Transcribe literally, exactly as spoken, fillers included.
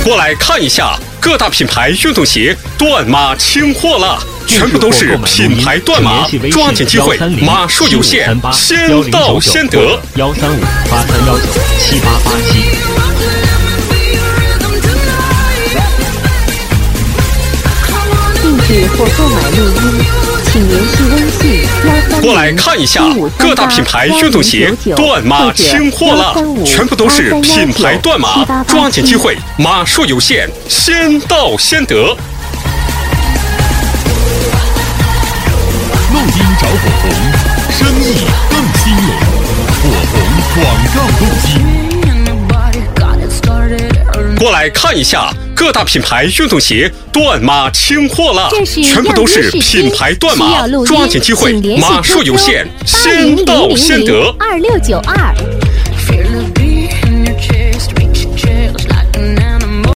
过来看一下，各大品牌运动鞋断码清货了，全部都是品牌断码，抓紧机会，码数有限，先到先得。 幺三五八三幺九七八八七。 定制或购买录音，请联系微信幺三零过来看一下，各大品牌运动鞋断码清货了，全部都是品牌断码，抓紧机会，码数有限，先到先得。 录音找火红，生意更兴隆，火红广告攻击。 过来看一下，各大品牌运动鞋断码清货了，全部都是品牌断码，抓紧机会，码数有限，先到先得。 二六九二。